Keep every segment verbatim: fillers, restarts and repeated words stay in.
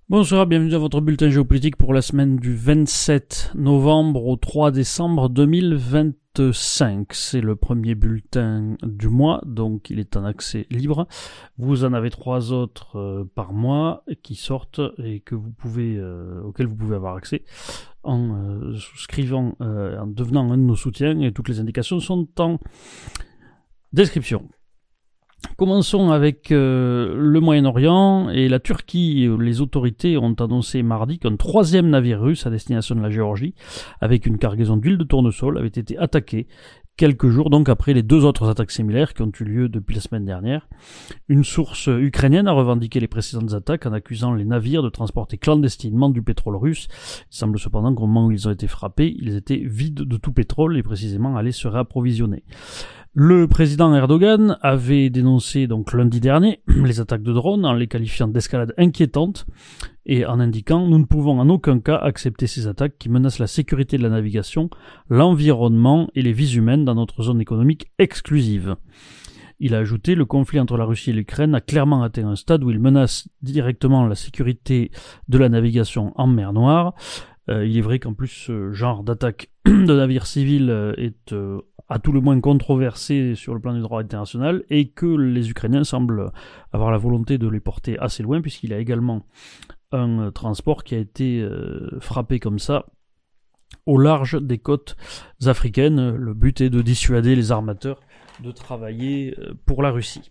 Bonsoir, bienvenue dans votre bulletin géopolitique pour la semaine du vingt-sept novembre au trois décembre deux mille vingt-cinq. C'est le premier bulletin du mois, donc il est en accès libre. Vous en avez trois autres euh, par mois qui sortent et que vous pouvez, euh, auxquels vous pouvez avoir accès en euh, souscrivant, euh, en devenant un de nos soutiens, et toutes les indications sont en description. Commençons avec euh, le Moyen-Orient et la Turquie. Les autorités ont annoncé mardi qu'un troisième navire russe à destination de la Géorgie, avec une cargaison d'huile de tournesol, avait été attaqué quelques jours donc après les deux autres attaques similaires qui ont eu lieu depuis la semaine dernière. Une source ukrainienne a revendiqué les précédentes attaques en accusant les navires de transporter clandestinement du pétrole russe. Il semble cependant qu'au moment où ils ont été frappés, ils étaient vides de tout pétrole et précisément allaient se réapprovisionner. Le président Erdogan avait dénoncé donc lundi dernier les attaques de drones en les qualifiant d'escalade inquiétante et en indiquant « Nous ne pouvons en aucun cas accepter ces attaques qui menacent la sécurité de la navigation, l'environnement et les vies humaines dans notre zone économique exclusive ». Il a ajouté « Le conflit entre la Russie et l'Ukraine a clairement atteint un stade où il menace directement la sécurité de la navigation en mer Noire ». Euh, il est vrai qu'en plus ce genre d'attaque de navires civils euh, est euh, à tout le moins controversé sur le plan du droit international et que les Ukrainiens semblent avoir la volonté de les porter assez loin puisqu'il y a également un euh, transport qui a été euh, frappé comme ça au large des côtes africaines. Le but est de dissuader les armateurs de travailler euh, pour la Russie.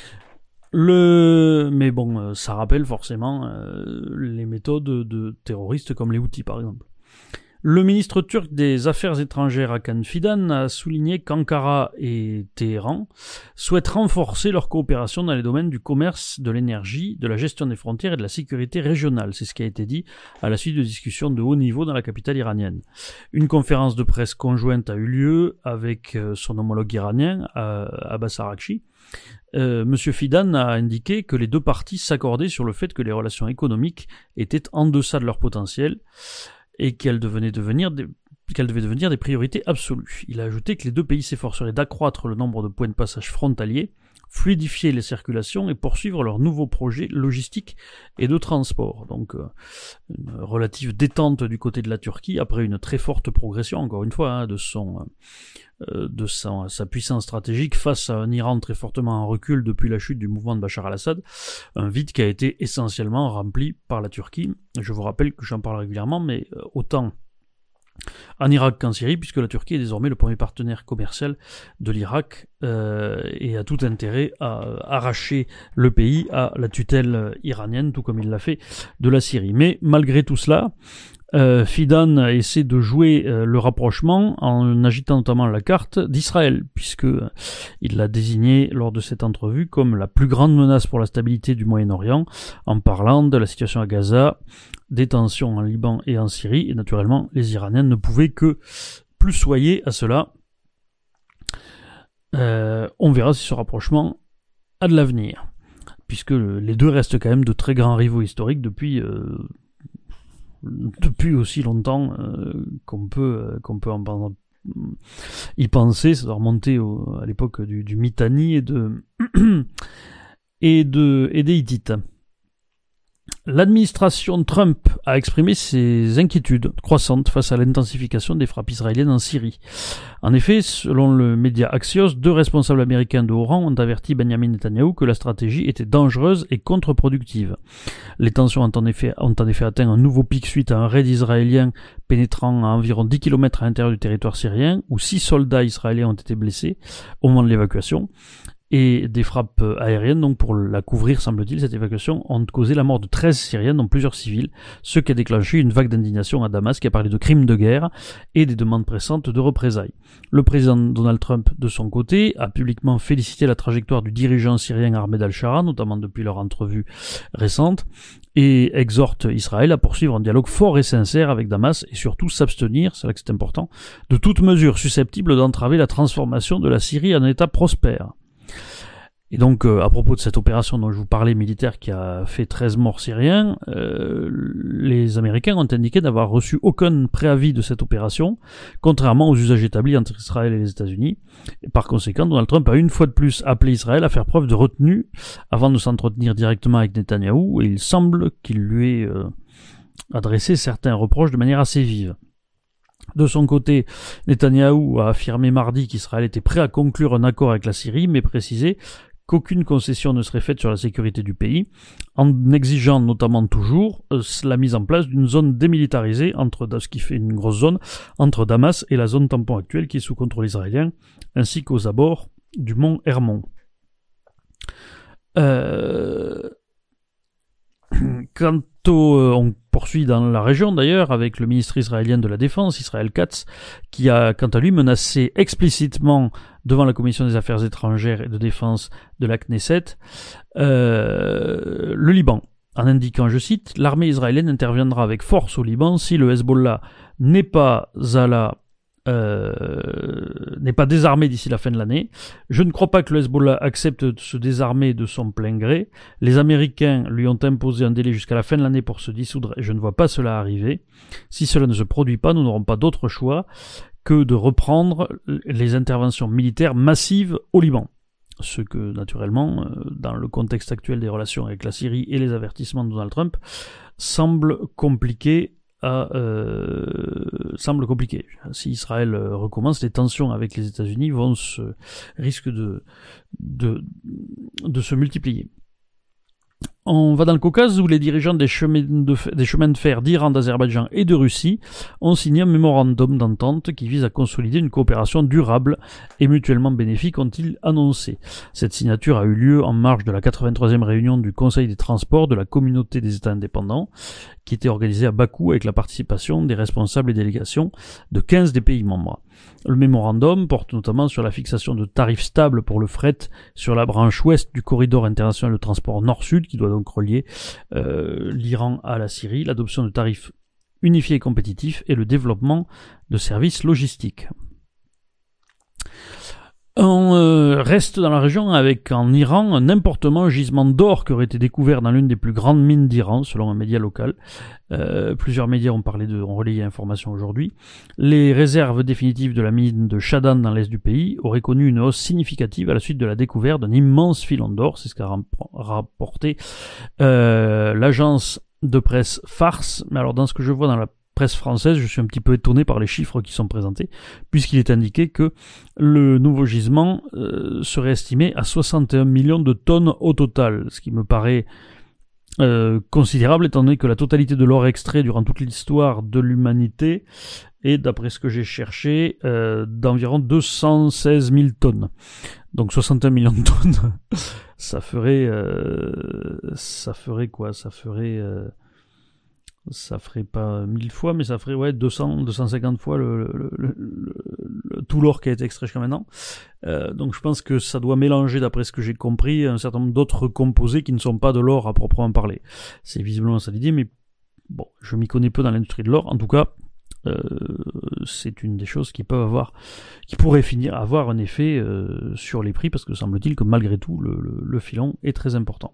Le... Mais bon, ça rappelle forcément euh, les méthodes de terroristes comme les Houthis par exemple. Le ministre turc des Affaires étrangères Hakan Fidan a souligné qu'Ankara et Téhéran souhaitent renforcer leur coopération dans les domaines du commerce, de l'énergie, de la gestion des frontières et de la sécurité régionale. C'est ce qui a été dit à la suite de discussions de haut niveau dans la capitale iranienne. Une conférence de presse conjointe a eu lieu avec son homologue iranien, Abbas Araghchi. Euh, Monsieur Fidan a indiqué que les deux parties s'accordaient sur le fait que les relations économiques étaient en deçà de leur potentiel et qu'elles devenaient devenir des, qu'elles devaient devenir des priorités absolues. Il a ajouté que les deux pays s'efforceraient d'accroître le nombre de points de passage frontaliers, fluidifier les circulations et poursuivre leurs nouveaux projets logistiques et de transport. Donc euh, une relative détente du côté de la Turquie après une très forte progression, encore une fois, hein, de son euh, de sa, sa puissance stratégique face à un Iran très fortement en recul depuis la chute du mouvement de Bachar al-Assad, un vide qui a été essentiellement rempli par la Turquie. Je vous rappelle que j'en parle régulièrement, mais euh, autant en Irak qu'en Syrie, puisque la Turquie est désormais le premier partenaire commercial de l'Irak euh, et a tout intérêt à arracher le pays à la tutelle iranienne, tout comme il l'a fait de la Syrie. Mais malgré tout cela, euh, Fidan essaie de jouer euh, le rapprochement en agitant notamment la carte d'Israël, puisque euh, il l'a désigné lors de cette entrevue comme la plus grande menace pour la stabilité du Moyen-Orient, en parlant de la situation à Gaza, des tensions en Liban et en Syrie, et naturellement les Iraniens ne pouvaient que plus soyer à cela. Euh, on verra si ce rapprochement a de l'avenir, puisque le, les deux restent quand même de très grands rivaux historiques depuis euh, depuis aussi longtemps euh, qu'on peut euh, qu'on peut en y penser. Ça doit remonter au, à l'époque du, du Mitanni et de et de et des Hittites. L'administration Trump a exprimé ses inquiétudes croissantes face à l'intensification des frappes israéliennes en Syrie. En effet, selon le média Axios, deux responsables américains de haut rang ont averti Benjamin Netanyahou que la stratégie était dangereuse et contre-productive. Les tensions ont en effet, ont en effet atteint un nouveau pic suite à un raid israélien pénétrant à environ dix kilomètres à l'intérieur du territoire syrien, où six soldats israéliens ont été blessés au moment de l'évacuation. Et des frappes aériennes, donc pour la couvrir, semble-t-il, cette évacuation, ont causé la mort de treize Syriens, dont plusieurs civils, ce qui a déclenché une vague d'indignation à Damas qui a parlé de crimes de guerre et des demandes pressantes de représailles. Le président Donald Trump, de son côté, a publiquement félicité la trajectoire du dirigeant syrien Ahmed al-Shara, notamment depuis leur entrevue récente, et exhorte Israël à poursuivre un dialogue fort et sincère avec Damas et surtout s'abstenir, c'est là que c'est important, de toute mesure susceptible d'entraver la transformation de la Syrie en un État prospère. Et donc, euh, à propos de cette opération dont je vous parlais, militaire, qui a fait treize morts syriens, euh, les Américains ont indiqué n'avoir reçu aucun préavis de cette opération, contrairement aux usages établis entre Israël et les États-Unis. Et par conséquent, Donald Trump a une fois de plus appelé Israël à faire preuve de retenue avant de s'entretenir directement avec Netanyahou, et il semble qu'il lui ait euh, adressé certains reproches de manière assez vive. De son côté, Netanyahou a affirmé mardi qu'Israël était prêt à conclure un accord avec la Syrie, mais précisé qu'aucune concession ne serait faite sur la sécurité du pays, en exigeant notamment toujours euh, la mise en place d'une zone démilitarisée, entre ce qui fait une grosse zone, entre Damas et la zone tampon actuelle qui est sous contrôle israélien, ainsi qu'aux abords du mont Hermon. Euh... Quant au, euh, on poursuit dans la région d'ailleurs avec le ministre israélien de la Défense, Israël Katz, qui a quant à lui menacé explicitement devant la Commission des Affaires étrangères et de défense de la Knesset euh, le Liban, en indiquant, je cite, « L'armée israélienne interviendra avec force au Liban si le Hezbollah n'est pas à la Euh, n'est pas désarmé d'ici la fin de l'année. Je ne crois pas que le Hezbollah accepte de se désarmer de son plein gré. Les Américains lui ont imposé un délai jusqu'à la fin de l'année pour se dissoudre et je ne vois pas cela arriver. Si cela ne se produit pas, nous n'aurons pas d'autre choix que de reprendre les interventions militaires massives au Liban. Ce que, naturellement, dans le contexte actuel des relations avec la Syrie et les avertissements de Donald Trump, semble compliqué À, euh, semble compliqué. Si Israël euh, recommence, les tensions avec les États-Unis vont se risquent de, de de se multiplier. On va dans le Caucase où les dirigeants des chemins de fer, des chemins de fer d'Iran, d'Azerbaïdjan et de Russie ont signé un mémorandum d'entente qui vise à consolider une coopération durable et mutuellement bénéfique, ont-ils annoncé. Cette signature a eu lieu en marge de la quatre-vingt-troisième réunion du Conseil des transports de la Communauté des États indépendants, qui était organisée à Bakou avec la participation des responsables et délégations de quinze des pays membres. Le mémorandum porte notamment sur la fixation de tarifs stables pour le fret sur la branche ouest du corridor international de transport nord-sud, qui doit donc relier euh, l'Iran à la Syrie, l'adoption de tarifs unifiés et compétitifs et le développement de services logistiques. On euh, reste dans la région avec, en Iran, un important gisement d'or qui aurait été découvert dans l'une des plus grandes mines d'Iran, selon un média local. Euh, plusieurs médias ont parlé de, ont relayé l'information aujourd'hui. Les réserves définitives de la mine de Shadan dans l'est du pays auraient connu une hausse significative à la suite de la découverte d'un immense filon d'or, c'est ce qu'a rapporté euh, l'agence de presse Fars. Mais alors, dans ce que je vois dans la presse française, je suis un petit peu étonné par les chiffres qui sont présentés, puisqu'il est indiqué que le nouveau gisement euh, serait estimé à soixante et un millions de tonnes au total, ce qui me paraît euh, considérable, étant donné que la totalité de l'or extrait durant toute l'histoire de l'humanité est, d'après ce que j'ai cherché, euh, d'environ deux cent seize mille tonnes. Donc soixante et un millions de tonnes, ça ferait... Euh, ça ferait quoi Ça ferait... Euh, ça ferait pas mille fois, mais ça ferait ouais deux cents, deux cent cinquante fois le, le, le, le, le tout l'or qui a été extrait jusqu'à maintenant. Euh, donc je pense que ça doit mélanger, d'après ce que j'ai compris, un certain nombre d'autres composés qui ne sont pas de l'or à proprement parler. C'est visiblement ça l'idée, mais bon, je m'y connais peu dans l'industrie de l'or. En tout cas, euh, c'est une des choses qui peuvent avoir, qui pourrait finir avoir un effet euh, sur les prix, parce que semble-t-il que malgré tout, le, le, le filon est très important.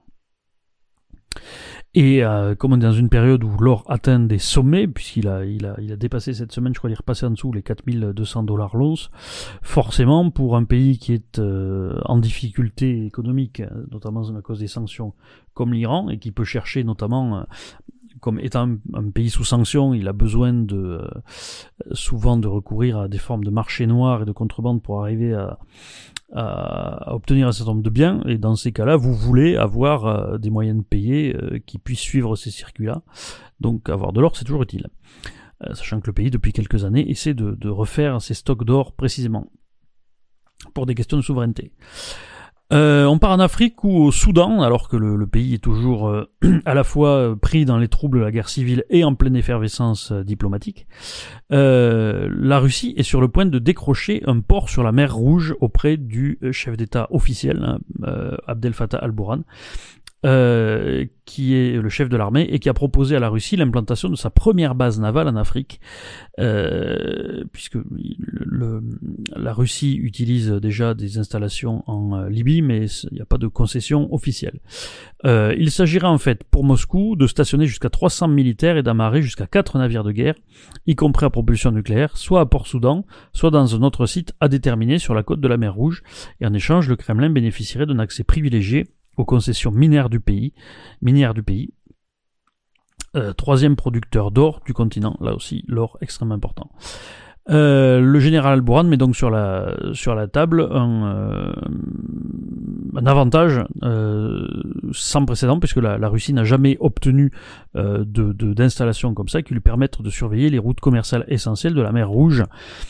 Et euh, comme on est dans une période où l'or atteint des sommets, puisqu'il a, il a, il a dépassé cette semaine, je crois, il est repassé en dessous les quatre mille deux cents dollars l'once, forcément, pour un pays qui est euh, en difficulté économique, notamment à cause des sanctions, comme l'Iran, et qui peut chercher notamment, euh, comme étant un, un pays sous sanctions, il a besoin de euh, souvent de recourir à des formes de marché noir et de contrebande pour arriver à à obtenir un certain nombre de biens, et dans ces cas-là, vous voulez avoir euh, des moyens de payer euh, qui puissent suivre ces circuits-là. Donc avoir de l'or, c'est toujours utile. Euh, sachant que le pays, depuis quelques années, essaie de, de refaire ses stocks d'or précisément pour des questions de souveraineté. Euh, on part en Afrique ou au Soudan, alors que le, le pays est toujours euh, à la fois pris dans les troubles de la guerre civile et en pleine effervescence euh, diplomatique. Euh, la Russie est sur le point de décrocher un port sur la mer Rouge auprès du chef d'État officiel, hein, euh, Abdel Fattah al-Burhan, euh, qui est le chef de l'armée et qui a proposé à la Russie l'implantation de sa première base navale en Afrique, euh, puisque le, le, la Russie utilise déjà des installations en euh, Libye, mais il n'y a pas de concession officielle. Euh, il s'agira en fait pour Moscou de stationner jusqu'à trois cents militaires et d'amarrer jusqu'à quatre navires de guerre, y compris à propulsion nucléaire, soit à Port-Soudan, soit dans un autre site à déterminer sur la côte de la mer Rouge, et en échange, le Kremlin bénéficierait d'un accès privilégié aux concessions minières du pays, minières du pays. Euh, troisième producteur d'or du continent, là aussi l'or extrêmement important. Euh, le général Bourhan met donc sur la sur la table un, euh, un avantage euh, sans précédent, puisque la, la Russie n'a jamais obtenu euh, de, de, d'installations comme ça qui lui permettent de surveiller les routes commerciales essentielles de la mer Rouge.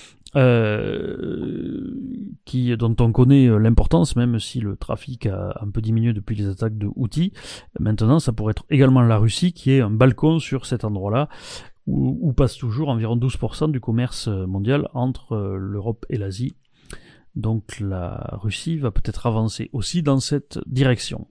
Euh, qui, dont on connaît l'importance, même si le trafic a un peu diminué depuis les attaques de Houthis. Maintenant, ça pourrait être également la Russie qui est un balcon sur cet endroit-là, où, où passe toujours environ douze pour cent du commerce mondial entre l'Europe et l'Asie. Donc la Russie va peut-être avancer aussi dans cette direction.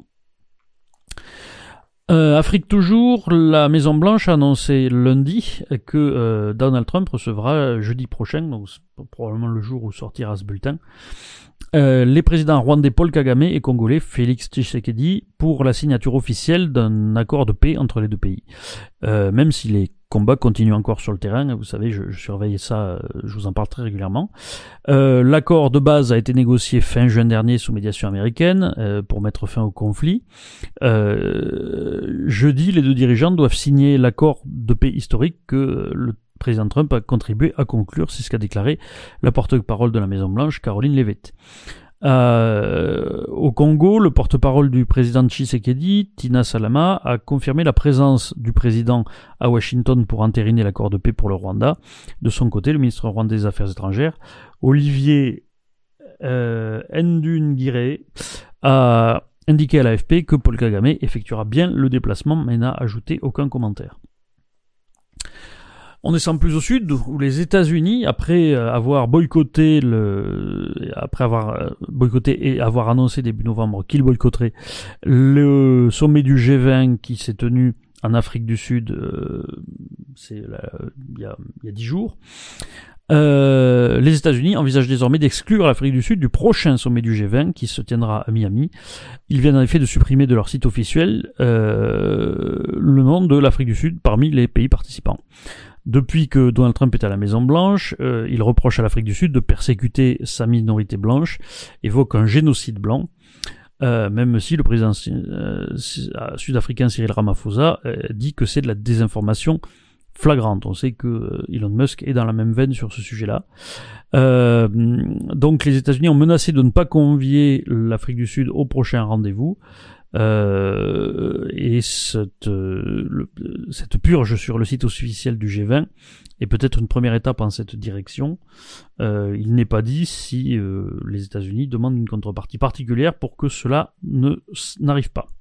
Euh, Afrique toujours, la Maison Blanche a annoncé lundi que euh, Donald Trump recevra jeudi prochain, donc c'est probablement le jour où sortira ce bulletin, euh, les présidents rwandais Paul Kagame et congolais Félix Tshisekedi pour la signature officielle d'un accord de paix entre les deux pays. Euh, même si les combats continuent encore sur le terrain, vous savez, je, je surveille ça, je vous en parle très régulièrement. Euh, l'accord de base a été négocié fin juin dernier sous médiation américaine euh, pour mettre fin au conflit. Euh, jeudi, les deux dirigeants doivent signer l'accord de paix historique que le président Trump a contribué à conclure, c'est ce qu'a déclaré la porte-parole de la Maison-Blanche, Caroline Leavitt. Euh, au Congo, le porte-parole du président Tshisekedi, Tina Salama, a confirmé la présence du président à Washington pour entériner l'accord de paix pour le Rwanda. De son côté, le ministre rwandais des Affaires étrangères, Olivier euh, Nduhungirehe, a indiqué à l'A F P que Paul Kagame effectuera bien le déplacement, mais n'a ajouté aucun commentaire. On descend plus au sud, où les États-Unis, après avoir boycotté le, après avoir boycotté et avoir annoncé début novembre qu'ils boycotteraient le sommet du G vingt qui s'est tenu en Afrique du Sud, euh, c'est là, il y a il y a dix jours. Euh, les États-Unis envisagent désormais d'exclure l'Afrique du Sud du prochain sommet du G vingt qui se tiendra à Miami. Ils viennent en effet de supprimer de leur site officiel euh, le nom de l'Afrique du Sud parmi les pays participants. Depuis que Donald Trump est à la Maison-Blanche, euh, il reproche à l'Afrique du Sud de persécuter sa minorité blanche, évoque un génocide blanc, euh, même si le président euh, sud-africain Cyril Ramaphosa euh, dit que c'est de la désinformation flagrante. On sait que euh, Elon Musk est dans la même veine sur ce sujet-là. Euh, donc les États-Unis ont menacé de ne pas convier l'Afrique du Sud au prochain rendez-vous. Euh, et cette, euh, le, cette purge sur le site officiel du G vingt est peut-être une première étape en cette direction. Euh, il n'est pas dit si euh, les États-Unis demandent une contrepartie particulière pour que cela ne n'arrive pas.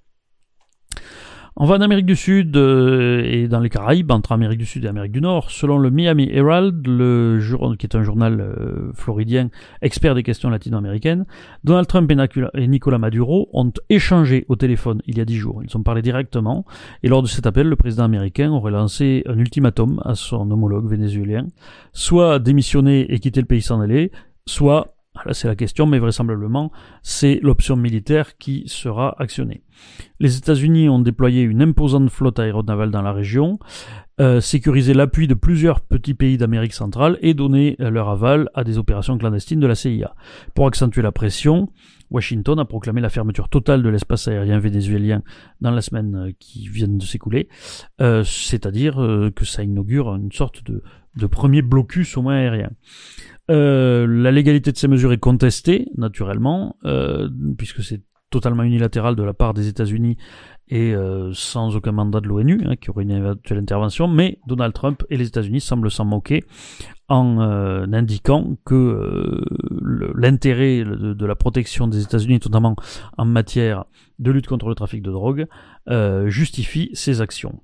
On va en Amérique du Sud euh, et dans les Caraïbes, entre Amérique du Sud et Amérique du Nord. Selon le Miami Herald, le jour, qui est un journal euh, floridien expert des questions latino-américaines, Donald Trump et Nicolas Maduro ont échangé au téléphone il y a dix jours. Ils ont parlé directement et lors de cet appel, le président américain aurait lancé un ultimatum à son homologue vénézuélien, soit démissionner et quitter le pays sans délai, soit, là c'est la question, mais vraisemblablement, c'est l'option militaire qui sera actionnée. Les États-Unis ont déployé une imposante flotte aéronavale dans la région, euh, sécurisé l'appui de plusieurs petits pays d'Amérique centrale et donné euh, leur aval à des opérations clandestines de la C I A. Pour accentuer la pression, Washington a proclamé la fermeture totale de l'espace aérien vénézuélien dans la semaine qui vient de s'écouler, euh, c'est-à-dire euh, que ça inaugure une sorte de, de premier blocus au moins aérien. Euh, la légalité de ces mesures est contestée, naturellement, euh, puisque c'est totalement unilatéral de la part des États-Unis et euh, sans aucun mandat de l'ONU, hein, qui aurait une éventuelle intervention, mais Donald Trump et les États-Unis semblent s'en moquer en euh, indiquant que euh, le, l'intérêt de, de la protection des États-Unis, notamment en matière de lutte contre le trafic de drogue, euh, justifie ces actions.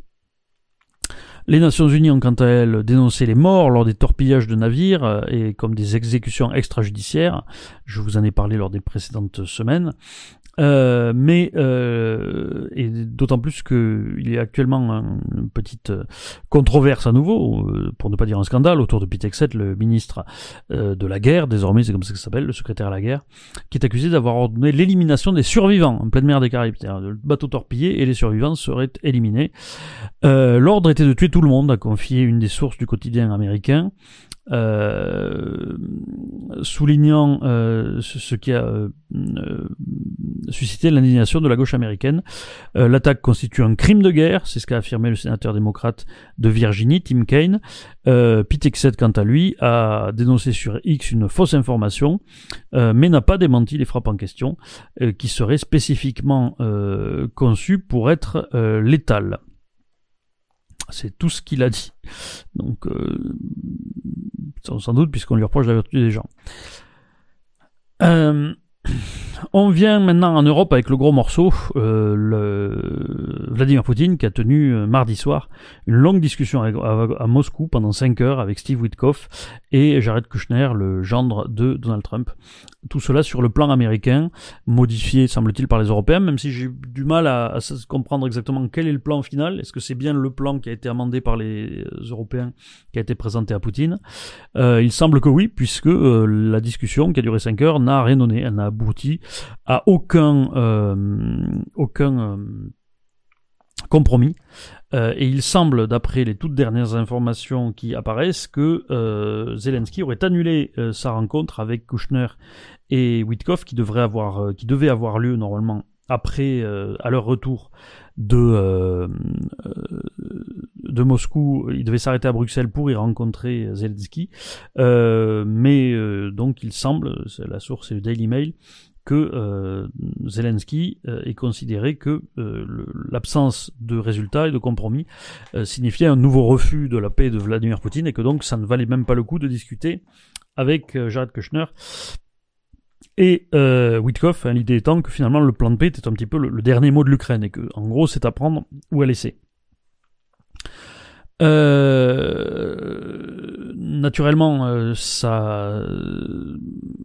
Les Nations Unies ont quant à elles dénoncé les morts lors des torpillages de navires euh, et comme des exécutions extrajudiciaires. Je vous en ai parlé lors des précédentes semaines. Euh, mais euh, et d'autant plus qu'il y a actuellement un, une petite controverse à nouveau, euh, pour ne pas dire un scandale, autour de Pete Hegseth, le ministre euh, de la guerre, désormais c'est comme ça que ça s'appelle, le secrétaire à la guerre, qui est accusé d'avoir ordonné l'élimination des survivants en pleine mer des Caraïbes. C'est-à-dire le bateau torpillé et les survivants seraient éliminés. Euh, l'ordre était de tuer tout le monde, a confié une des sources du quotidien américain. Euh, soulignant euh, ce, ce qui a euh, euh, suscité l'indignation de la gauche américaine. Euh, l'attaque constitue un crime de guerre, c'est ce qu'a affirmé le sénateur démocrate de Virginie, Tim Kaine. Euh, Pete Hegseth, quant à lui, a dénoncé sur X une fausse information, euh, mais n'a pas démenti les frappes en question, euh, qui seraient spécifiquement euh, conçues pour être euh, létales. C'est tout ce qu'il a dit. Donc, euh, sans doute, puisqu'on lui reproche d'avoir tué des gens. Euh, on vient maintenant en Europe avec le gros morceau, euh, le Vladimir Poutine qui a tenu euh, mardi soir une longue discussion à, à, à Moscou pendant cinq heures avec Steve Witkoff et Jared Kushner, le gendre de Donald Trump. Tout cela sur le plan américain, modifié, semble-t-il, par les Européens, même si j'ai du mal à, à comprendre exactement quel est le plan final. Est-ce que c'est bien le plan qui a été amendé par les Européens, qui a été présenté à Poutine? euh, Il semble que oui, puisque euh, la discussion, qui a duré cinq heures, n'a rien donné. Elle n'a abouti à aucun, euh, aucun euh, compromis. Euh, et il semble, d'après les toutes dernières informations qui apparaissent, que euh, Zelensky aurait annulé euh, sa rencontre avec Kushner et Witkoff, qui devrait avoir, euh, qui devait avoir lieu normalement après, euh, à leur retour de euh, de Moscou. Il devait s'arrêter à Bruxelles pour y rencontrer Zelensky, euh, mais euh, donc il semble, c'est la source c'est le Daily Mail, que euh, Zelensky euh, est considéré que euh, le, l'absence de résultats et de compromis euh, signifiait un nouveau refus de la paix de Vladimir Poutine, et que donc ça ne valait même pas le coup de discuter avec euh, Jared Kushner et euh, Witkoff, hein, l'idée étant que finalement le plan de paix était un petit peu le, le dernier mot de l'Ukraine, et que en gros c'est à prendre ou à laisser. Euh, naturellement, euh, ça, euh,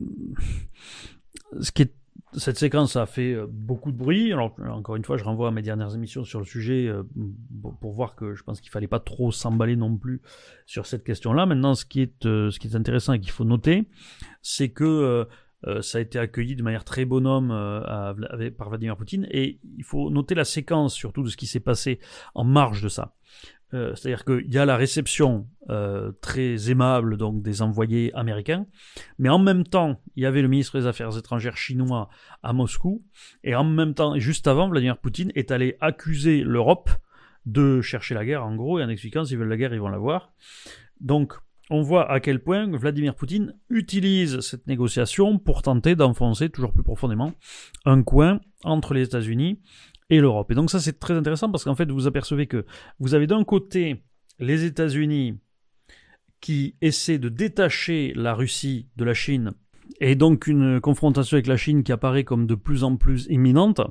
ce qui est, cette séquence a fait beaucoup de bruit. Alors encore une fois, je renvoie à mes dernières émissions sur le sujet euh, pour voir que je pense qu'il fallait pas trop s'emballer non plus sur cette question-là. Maintenant, ce qui est, euh, ce qui est intéressant et qu'il faut noter, c'est que euh, Euh, ça a été accueilli de manière très bonhomme euh, à, à, par Vladimir Poutine, et il faut noter la séquence surtout de ce qui s'est passé en marge de ça. Euh, c'est-à-dire qu'il y a la réception euh, très aimable donc des envoyés américains, mais en même temps, il y avait le ministre des Affaires étrangères chinois à Moscou, et en même temps, juste avant, Vladimir Poutine est allé accuser l'Europe de chercher la guerre, en gros, et en expliquant s'ils veulent la guerre, ils vont l'avoir. Donc, on voit à quel point Vladimir Poutine utilise cette négociation pour tenter d'enfoncer toujours plus profondément un coin entre les États-Unis et l'Europe. Et donc ça, c'est très intéressant parce qu'en fait, vous apercevez que vous avez d'un côté les États-Unis qui essaient de détacher la Russie de la Chine, et donc une confrontation avec la Chine qui apparaît comme de plus en plus imminente.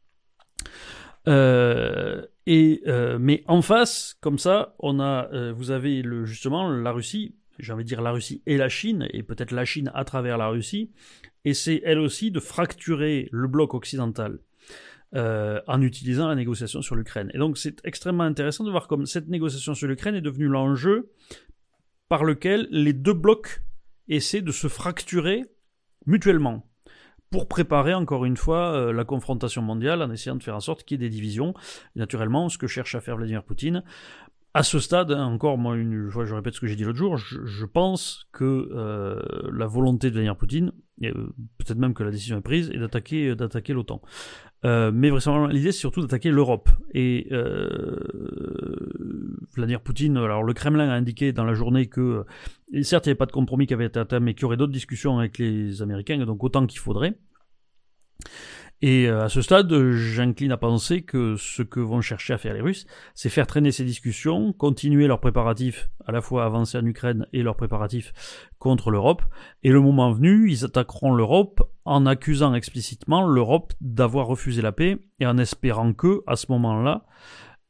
Euh, et euh, mais en face, comme ça, on a, euh, vous avez le, justement la Russie, j'ai envie de dire la Russie et la Chine, et peut-être la Chine à travers la Russie, essaie elle aussi de fracturer le bloc occidental euh, en utilisant la négociation sur l'Ukraine. Et donc c'est extrêmement intéressant de voir comme cette négociation sur l'Ukraine est devenue l'enjeu par lequel les deux blocs essaient de se fracturer mutuellement, pour préparer encore une fois euh, la confrontation mondiale, en essayant de faire en sorte qu'il y ait des divisions. Et naturellement, ce que cherche à faire Vladimir Poutine, à ce stade, hein, encore, moi, une fois, je répète ce que j'ai dit l'autre jour, je, je pense que euh, la volonté de Vladimir Poutine, et, euh, peut-être même que la décision est prise, est d'attaquer, d'attaquer l'OTAN. Euh, mais vraisemblablement, l'idée, c'est surtout d'attaquer l'Europe. Et euh, Vladimir Poutine, alors le Kremlin a indiqué dans la journée que, et certes, il n'y avait pas de compromis qui avait été atteint, mais qu'il y aurait d'autres discussions avec les Américains, et donc autant qu'il faudrait. Et à ce stade, j'incline à penser que ce que vont chercher à faire les Russes, c'est faire traîner ces discussions, continuer leurs préparatifs, à la fois avancer en Ukraine et leurs préparatifs contre l'Europe. Et le moment venu, ils attaqueront l'Europe en accusant explicitement l'Europe d'avoir refusé la paix et en espérant que, à ce moment-là,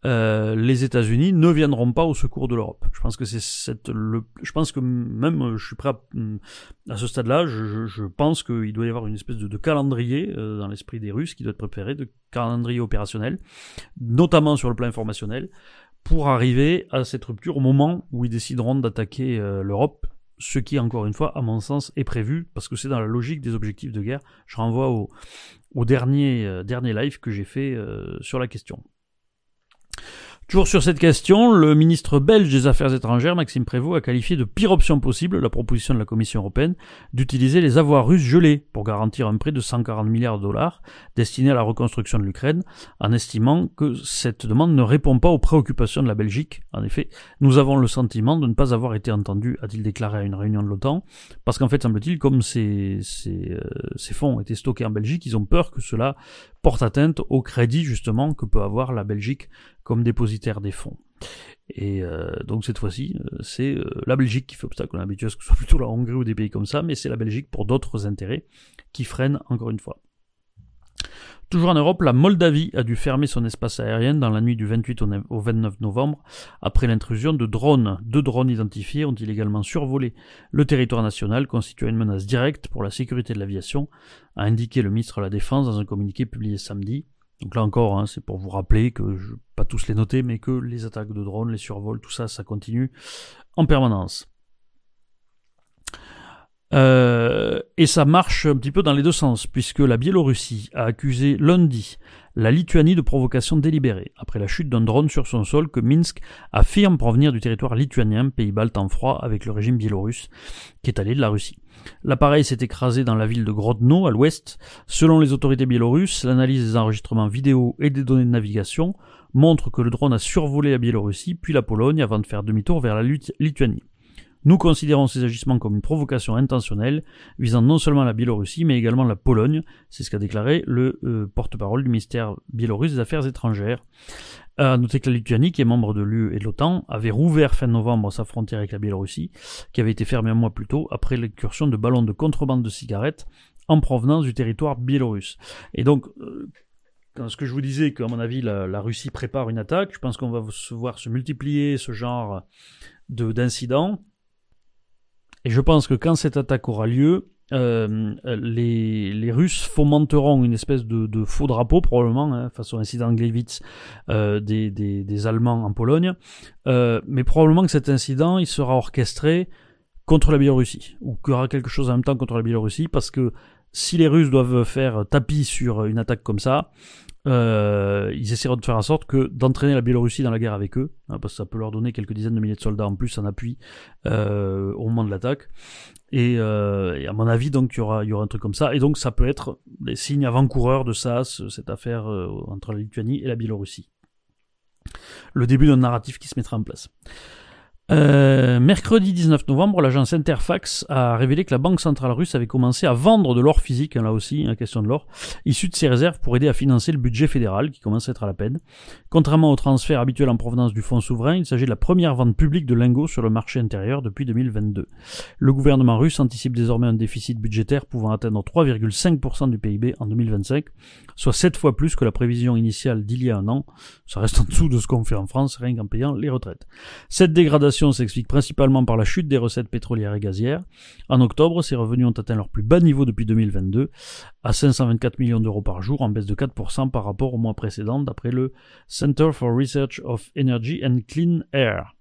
euh, les États-Unis ne viendront pas au secours de l'Europe. Je pense que c'est cette, le, je pense que même, je suis prêt à, à ce stade-là, je, je pense qu'il doit y avoir une espèce de, de calendrier euh, dans l'esprit des Russes qui doit être préparé, de calendrier opérationnel, notamment sur le plan informationnel, pour arriver à cette rupture au moment où ils décideront d'attaquer euh, l'Europe, ce qui, encore une fois, à mon sens, est prévu, parce que c'est dans la logique des objectifs de guerre. Je renvoie au, au dernier, euh, dernier live que j'ai fait euh, sur la question. Toujours sur cette question, le ministre belge des Affaires étrangères, Maxime Prévost, a qualifié de pire option possible la proposition de la Commission européenne d'utiliser les avoirs russes gelés pour garantir un prêt de cent quarante milliards de dollars destiné à la reconstruction de l'Ukraine, en estimant que cette demande ne répond pas aux préoccupations de la Belgique. En effet, nous avons le sentiment de ne pas avoir été entendus, a-t-il déclaré à une réunion de l'OTAN, parce qu'en fait, semble-t-il, comme ces, ces, euh, ces fonds étaient stockés en Belgique, ils ont peur que cela porte atteinte au crédit, justement, que peut avoir la Belgique comme dépositaire des fonds. Et euh, donc cette fois-ci, euh, c'est euh, la Belgique qui fait obstacle. On est habitué à ce que ce soit plutôt la Hongrie ou des pays comme ça, mais c'est la Belgique pour d'autres intérêts qui freinent encore une fois. Toujours en Europe, la Moldavie a dû fermer son espace aérien dans la nuit du vingt-huit au vingt-neuf novembre après l'intrusion de drones. Deux drones identifiés ont illégalement survolé le territoire national, constituant une menace directe pour la sécurité de l'aviation, a indiqué le ministre de la Défense dans un communiqué publié samedi. Donc là encore, hein, c'est pour vous rappeler que, je ne vais pas tous les noter, mais que les attaques de drones, les survols, tout ça, ça continue en permanence. Euh, et ça marche un petit peu dans les deux sens, puisque la Biélorussie a accusé lundi la Lituanie de provocation délibérée, après la chute d'un drone sur son sol que Minsk affirme provenir du territoire lituanien, pays balte en froid avec le régime biélorusse, qui est allié de la Russie. L'appareil s'est écrasé dans la ville de Grodno, à l'ouest. Selon les autorités biélorusses, l'analyse des enregistrements vidéo et des données de navigation montre que le drone a survolé la Biélorussie, puis la Pologne, avant de faire demi-tour vers la Lituanie. Nous considérons ces agissements comme une provocation intentionnelle, visant non seulement la Biélorussie, mais également la Pologne. C'est ce qu'a déclaré le euh, porte-parole du ministère biélorusse des Affaires étrangères. À noter que la Lituanie, qui est membre de l'U E et de l'OTAN, avait rouvert fin novembre sa frontière avec la Biélorussie, qui avait été fermée un mois plus tôt après l'incursion de ballons de contrebande de cigarettes en provenance du territoire biélorusse. Et donc, euh, quand ce que je vous disais, qu'à mon avis, la, la Russie prépare une attaque, je pense qu'on va se voir se multiplier ce genre de, d'incidents. Et je pense que quand cette attaque aura lieu, euh, les, les Russes fomenteront une espèce de, de faux drapeau, probablement, hein, façon incident Gleiwitz euh, des, des, des Allemands en Pologne, euh, mais probablement que cet incident, il sera orchestré contre la Biélorussie, ou qu'il y aura quelque chose en même temps contre la Biélorussie, parce que si les Russes doivent faire tapis sur une attaque comme ça, Euh, ils essaieront de faire en sorte que d'entraîner la Biélorussie dans la guerre avec eux, hein, parce que ça peut leur donner quelques dizaines de milliers de soldats en plus en appui euh, au moment de l'attaque. Et, euh, et à mon avis, donc il y aura, il y aura un truc comme ça. Et donc ça peut être des signes avant-coureurs de ça, ce, cette affaire euh, entre la Lituanie et la Biélorussie. Le début d'un narratif qui se mettra en place. Euh, mercredi dix-neuf novembre, l'agence Interfax a révélé que la banque centrale russe avait commencé à vendre de l'or physique, hein, là aussi, la question de l'or, issu de ses réserves pour aider à financer le budget fédéral, qui commence à être à la peine. Contrairement au transfert habituel en provenance du fonds souverain, il s'agit de la première vente publique de lingots sur le marché intérieur depuis deux mille vingt-deux. Le gouvernement russe anticipe désormais un déficit budgétaire pouvant atteindre trois virgule cinq pour cent du P I B en deux mille vingt-cinq, soit sept fois plus que la prévision initiale d'il y a un an. Ça reste en dessous de ce qu'on fait en France, rien qu'en payant les retraites. Cette dégradation s'explique principalement par la chute des recettes pétrolières et gazières. En octobre, ces revenus ont atteint leur plus bas niveau depuis deux mille vingt-deux, à cinq cent vingt-quatre millions d'euros par jour, en baisse de quatre pour cent par rapport au mois précédent, d'après le Center for Research of Energy and Clean Air.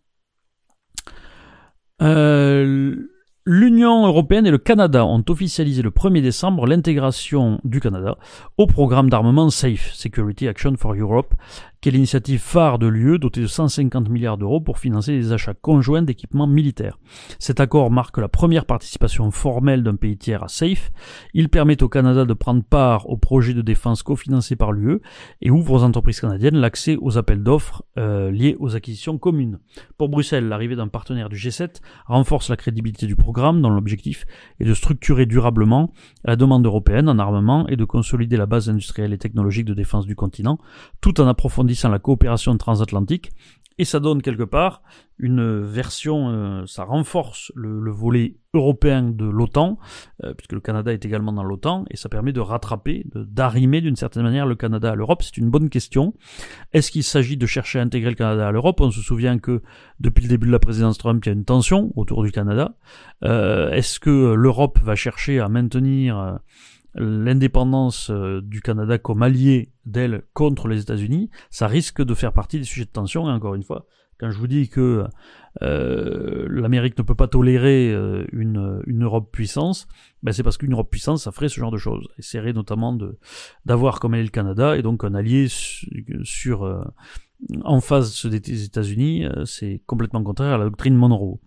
Euh... L'Union européenne et le Canada ont officialisé le premier décembre l'intégration du Canada au programme d'armement SAFE, Security Action for Europe, qui est l'initiative phare de l'U E dotée de cent cinquante milliards d'euros pour financer des achats conjoints d'équipements militaires. Cet accord marque la première participation formelle d'un pays tiers à SAFE. Il permet au Canada de prendre part aux projets de défense cofinancés par l'U E et ouvre aux entreprises canadiennes l'accès aux appels d'offres euh, liés aux acquisitions communes. Pour Bruxelles, l'arrivée d'un partenaire du G sept renforce la crédibilité du programme dont l'objectif est de structurer durablement la demande européenne en armement et de consolider la base industrielle et technologique de défense du continent, tout en approfondissant la coopération transatlantique Et ça donne quelque part une version, euh, ça renforce le, le volet européen de l'OTAN, euh, puisque le Canada est également dans l'OTAN, et ça permet de rattraper, de, d'arrimer d'une certaine manière le Canada à l'Europe. C'est une bonne question. Est-ce qu'il s'agit de chercher à intégrer le Canada à l'Europe? On se souvient que depuis le début de la présidence Trump, il y a une tension autour du Canada. Euh, est-ce que l'Europe va chercher à maintenir euh, l'indépendance euh, du Canada comme allié d'elle contre les États-Unis? Ça risque de faire partie des sujets de tension, et encore une fois, quand je vous dis que euh, l'Amérique ne peut pas tolérer euh, une, une Europe puissance, ben c'est parce qu'une Europe puissance, ça ferait ce genre de choses. Essaierait notamment de d'avoir comme elle le Canada, et donc un allié sur, sur euh, en face des États-Unis, euh, c'est complètement contraire à la doctrine Monroe.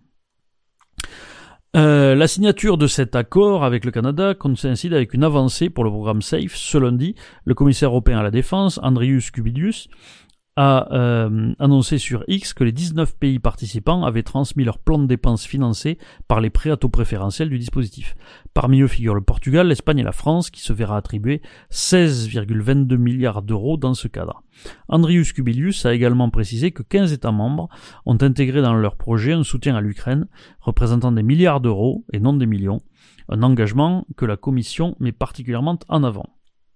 Euh, la signature de cet accord avec le Canada coïncide avec une avancée pour le programme SAFE. Ce lundi, le commissaire européen à la défense, Andrius Kubilius, a euh, annoncé sur X que les dix-neuf pays participants avaient transmis leur plan de dépenses financé par les prêts à taux préférentiels du dispositif. Parmi eux figurent le Portugal, l'Espagne et la France, qui se verra attribuer seize virgule vingt-deux milliards d'euros dans ce cadre. Andrius Kubilius a également précisé que quinze États membres ont intégré dans leur projet un soutien à l'Ukraine, représentant des milliards d'euros et non des millions, un engagement que la Commission met particulièrement en avant.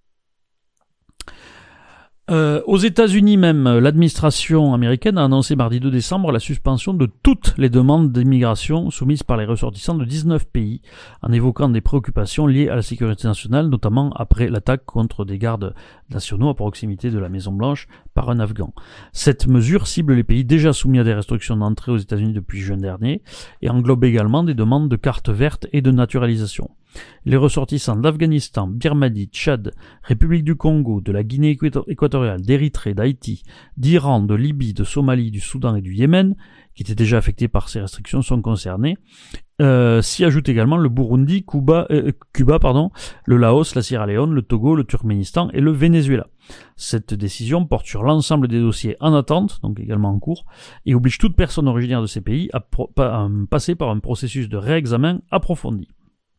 Euh, aux États-Unis même, l'administration américaine a annoncé mardi deux décembre la suspension de toutes les demandes d'immigration soumises par les ressortissants de dix-neuf pays, en évoquant des préoccupations liées à la sécurité nationale, notamment après l'attaque contre des gardes nationaux à proximité de la Maison-Blanche par un Afghan. Cette mesure cible les pays déjà soumis à des restrictions d'entrée aux États-Unis depuis juin dernier et englobe également des demandes de cartes vertes et de naturalisation. Les ressortissants d'Afghanistan, Birmanie, Tchad, République du Congo, de la Guinée équatoriale, d'Érythrée, d'Haïti, d'Iran, de Libye, de Somalie, du Soudan et du Yémen, qui étaient déjà affectés par ces restrictions, sont concernés. Euh, s'y ajoute également le Burundi, Cuba, euh, Cuba, pardon, le Laos, la Sierra Leone, le Togo, le Turkménistan et le Venezuela. Cette décision porte sur l'ensemble des dossiers en attente, donc également en cours, et oblige toute personne originaire de ces pays à, pro- à passer par un processus de réexamen approfondi.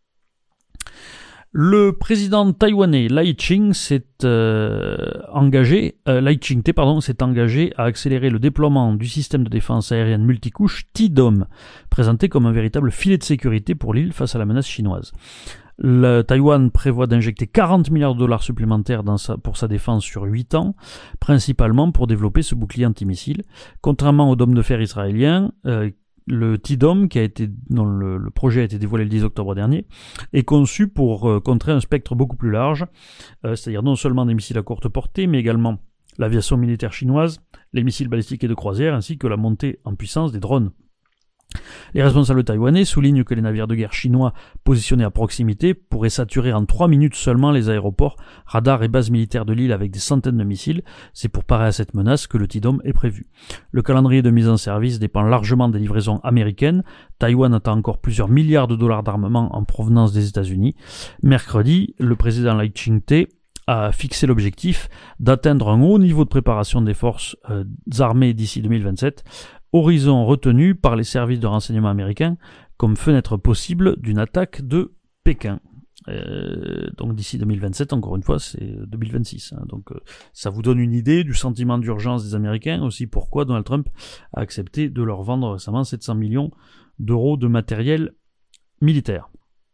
Le président taïwanais Lai Ching s'est euh, engagé, euh, Lai Ching-te pardon, s'est engagé à accélérer le déploiement du système de défense aérienne multicouche T-DOM, présenté comme un véritable filet de sécurité pour l'île face à la menace chinoise. Le Taïwan prévoit d'injecter quarante milliards de dollars supplémentaires dans sa, pour sa défense sur huit ans, principalement pour développer ce bouclier antimissile. Contrairement au dôme de fer israélien, euh, le T-DOM, qui a été, dont le, le projet a été dévoilé le dix octobre dernier, est conçu pour euh, contrer un spectre beaucoup plus large, euh, c'est-à-dire non seulement des missiles à courte portée, mais également l'aviation militaire chinoise, les missiles balistiques et de croisière, ainsi que la montée en puissance des drones. Les responsables taïwanais soulignent que les navires de guerre chinois positionnés à proximité pourraient saturer en trois minutes seulement les aéroports, radars et bases militaires de l'île avec des centaines de missiles. C'est pour parer à cette menace que le T-DOM est prévu. Le calendrier de mise en service dépend largement des livraisons américaines. Taïwan attend encore plusieurs milliards de dollars d'armement en provenance des États-Unis. Mercredi, le président Lai Ching-te a fixé l'objectif d'atteindre un haut niveau de préparation des forces euh, armées d'ici deux mille vingt-sept, horizon retenu par les services de renseignement américains comme fenêtre possible d'une attaque de Pékin. Euh, donc d'ici deux mille vingt-sept, encore une fois, c'est deux mille vingt-six. Hein, donc euh, ça vous donne une idée du sentiment d'urgence des Américains, aussi pourquoi Donald Trump a accepté de leur vendre récemment sept cents millions d'euros de matériel militaire.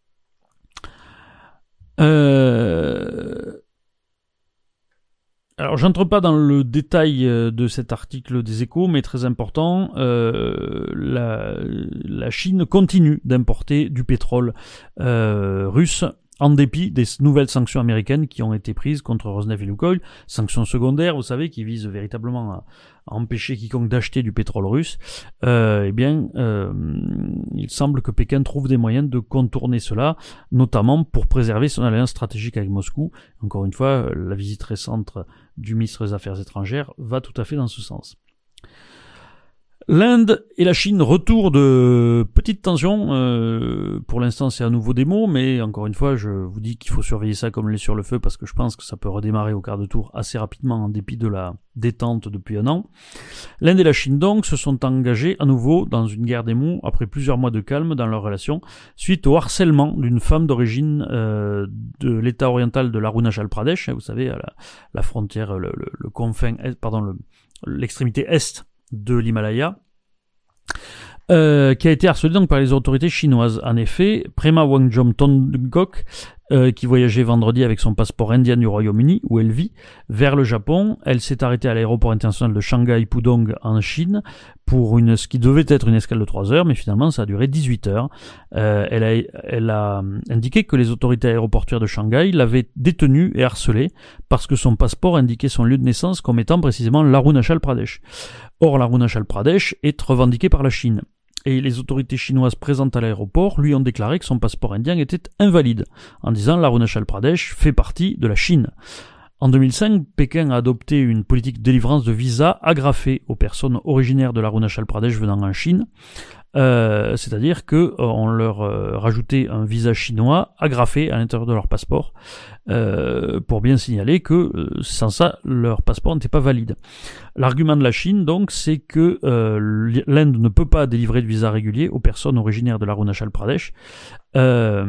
Euh... Alors, j'entre pas dans le détail de cet article des Échos, mais très important, euh, la, la Chine continue d'importer du pétrole euh, russe en dépit des nouvelles sanctions américaines qui ont été prises contre Rosneft et Lukoil, sanctions secondaires, vous savez, qui visent véritablement à, à empêcher quiconque d'acheter du pétrole russe. Euh, eh bien, euh, il semble que Pékin trouve des moyens de contourner cela, notamment pour préserver son alliance stratégique avec Moscou. Encore une fois, la visite récente du ministre des Affaires étrangères va tout à fait dans ce sens. L'Inde et la Chine, retour de petites tensions, euh, pour l'instant c'est à nouveau des mots, mais encore une fois je vous dis qu'il faut surveiller ça comme lait sur le feu parce que je pense que ça peut redémarrer au quart de tour assez rapidement en dépit de la détente depuis un an. L'Inde et la Chine donc se sont engagés à nouveau dans une guerre des mots après plusieurs mois de calme dans leur relation suite au harcèlement d'une femme d'origine euh, de l'état oriental de l'Arunachal Pradesh, vous savez à la, la frontière, le, le, le confin, pardon, le, l'extrémité est de l'Himalaya, euh, qui a été harcelé donc par les autorités chinoises. En effet, Prema Wangjom Tonggok, euh, qui voyageait vendredi avec son passeport indien du Royaume-Uni, où elle vit, vers le Japon, elle s'est arrêtée à l'aéroport international de Shanghai Pudong en Chine pour une, ce qui devait être une escale de trois heures, mais finalement ça a duré dix-huit heures. Euh, elle, a, elle a indiqué que les autorités aéroportuaires de Shanghai l'avaient détenue et harcelée parce que son passeport indiquait son lieu de naissance comme étant précisément l'Arunachal Pradesh. Or, l'Arunachal Pradesh est revendiqué par la Chine. Et les autorités chinoises présentes à l'aéroport lui ont déclaré que son passeport indien était invalide, en disant l'Arunachal Pradesh fait partie de la Chine. En deux mille cinq, Pékin a adopté une politique de délivrance de visas agrafée aux personnes originaires de l'Arunachal Pradesh venant en Chine, euh, c'est-à-dire que euh, on leur euh, rajoutait un visa chinois agrafé à l'intérieur de leur passeport, euh, pour bien signaler que euh, sans ça, leur passeport n'était pas valide. L'argument de la Chine, donc, c'est que euh, l'Inde ne peut pas délivrer de visa régulier aux personnes originaires de l'Arunachal Pradesh, euh,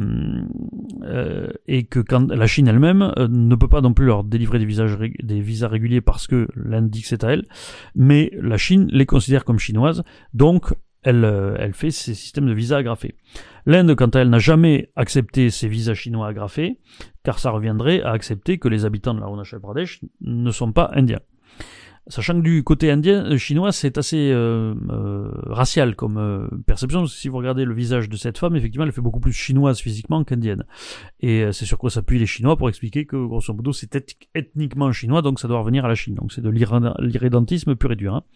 euh, et que quand la Chine elle-même euh, ne peut pas non plus leur délivrer des visas, des visas réguliers parce que l'Inde dit que c'est à elle, mais la Chine les considère comme chinoises, donc elle, euh, elle fait ces systèmes de visas agrafés. L'Inde, quant à elle, n'a jamais accepté ces visas chinois agrafés, car ça reviendrait à accepter que les habitants de l'Arunachal Pradesh ne sont pas indiens. Sachant que du côté indien, chinois, c'est assez euh, euh, racial comme euh, perception. Si vous regardez le visage de cette femme, effectivement, elle fait beaucoup plus chinoise physiquement qu'indienne. Et euh, c'est sur quoi s'appuient les Chinois pour expliquer que, grosso modo, c'est ethniquement chinois, donc ça doit revenir à la Chine. Donc c'est de l'irrédentisme pur et dur. Hein.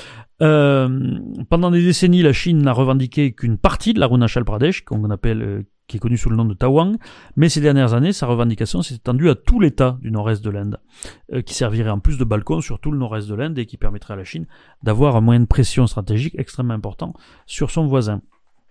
Euh, pendant des décennies, la Chine n'a revendiqué qu'une partie de l'Arunachal Pradesh, qu'on appelle... Euh, qui est connu sous le nom de Tawang, mais ces dernières années, sa revendication s'est étendue à tout l'État du nord-est de l'Inde, euh, qui servirait en plus de balcon sur tout le nord-est de l'Inde et qui permettrait à la Chine d'avoir un moyen de pression stratégique extrêmement important sur son voisin.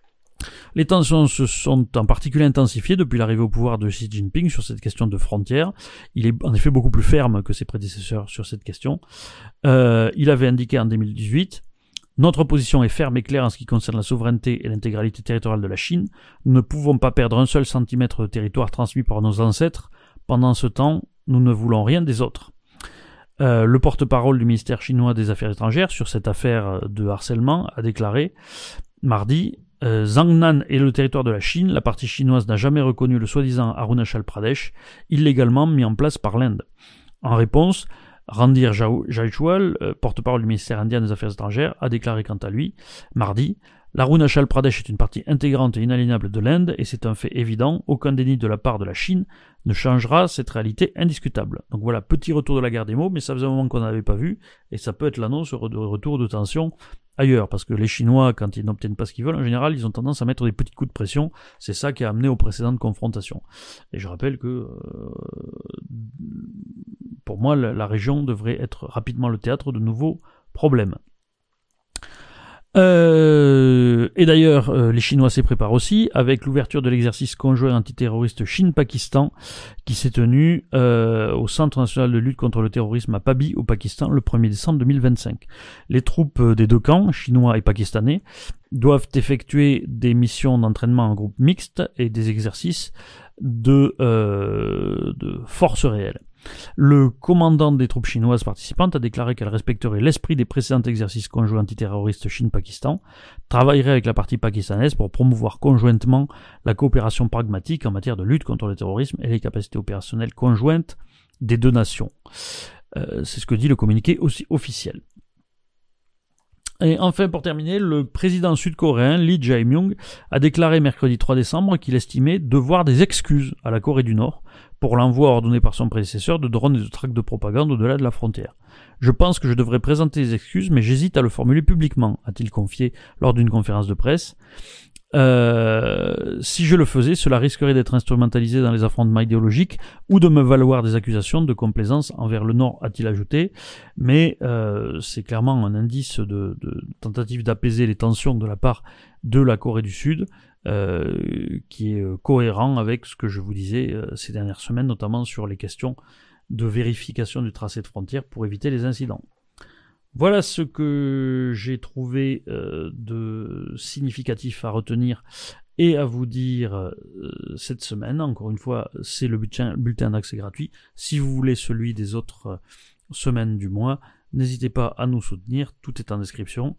Les tensions se sont en particulier intensifiées depuis l'arrivée au pouvoir de Xi Jinping sur cette question de frontières. Il est en effet beaucoup plus ferme que ses prédécesseurs sur cette question. Euh, il avait indiqué en deux mille dix-huit: notre position est ferme et claire en ce qui concerne la souveraineté et l'intégralité territoriale de la Chine. Nous ne pouvons pas perdre un seul centimètre de territoire transmis par nos ancêtres. Pendant ce temps, nous ne voulons rien des autres. Euh, le porte-parole du ministère chinois des Affaires étrangères sur cette affaire de harcèlement a déclaré mardi: euh, Zhangnan est le territoire de la Chine. La partie chinoise n'a jamais reconnu le soi-disant Arunachal Pradesh, illégalement mis en place par l'Inde. En réponse, Randhir Jaiswal, porte-parole du ministère indien des Affaires étrangères, a déclaré quant à lui, mardi, l'Arunachal Pradesh est une partie intégrante et inaliénable de l'Inde et c'est un fait évident, aucun déni de la part de la Chine ne changera cette réalité indiscutable. Donc voilà, petit retour de la guerre des mots, mais ça faisait un moment qu'on n'avait pas vu et ça peut être l'annonce de retour de tension ailleurs, parce que les Chinois, quand ils n'obtiennent pas ce qu'ils veulent, en général, ils ont tendance à mettre des petits coups de pression. C'est ça qui a amené aux précédentes confrontations. Et je rappelle que, euh, pour moi, la, la région devrait être rapidement le théâtre de nouveaux problèmes. Euh, et d'ailleurs, euh, les Chinois s'y préparent aussi, avec l'ouverture de l'exercice conjoint antiterroriste Chine-Pakistan, qui s'est tenu euh, au Centre national de lutte contre le terrorisme à Pabi, au Pakistan, le premier décembre deux mille vingt-cinq. Les troupes des deux camps, chinois et pakistanais, doivent effectuer des missions d'entraînement en groupe mixte et des exercices de, euh, de force réelle. Le commandant des troupes chinoises participantes a déclaré qu'elle respecterait l'esprit des précédents exercices conjoints antiterroristes Chine-Pakistan, travaillerait avec la partie pakistanaise pour promouvoir conjointement la coopération pragmatique en matière de lutte contre le terrorisme et les capacités opérationnelles conjointes des deux nations. Euh, c'est ce que dit le communiqué aussi officiel. Et enfin, pour terminer, le président sud-coréen Lee Jae-myung a déclaré mercredi trois décembre qu'il estimait devoir des excuses à la Corée du Nord pour l'envoi ordonné par son prédécesseur de drones et de tracts de propagande au-delà de la frontière. Je pense que je devrais présenter des excuses, mais j'hésite à le formuler publiquement, a-t-il confié lors d'une conférence de presse. Euh, si je le faisais, cela risquerait d'être instrumentalisé dans les affrontements idéologiques ou de me valoir des accusations de complaisance envers le Nord, a-t-il ajouté. Mais euh, c'est clairement un indice de, de tentative d'apaiser les tensions de la part de la Corée du Sud, euh, qui est cohérent avec ce que je vous disais euh, ces dernières semaines, notamment sur les questions de vérification du tracé de frontière pour éviter les incidents. Voilà ce que j'ai trouvé euh, de significatif à retenir et à vous dire euh, cette semaine. Encore une fois, c'est le bulletin, bulletin d'accès gratuit. Si vous voulez celui des autres euh, semaines du mois, N'hésitez pas à nous soutenir, tout est en description.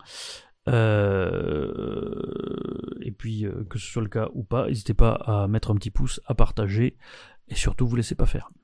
Euh, et puis, euh, que ce soit le cas ou pas, n'hésitez pas à mettre un petit pouce, à partager, et surtout, vous laissez pas faire.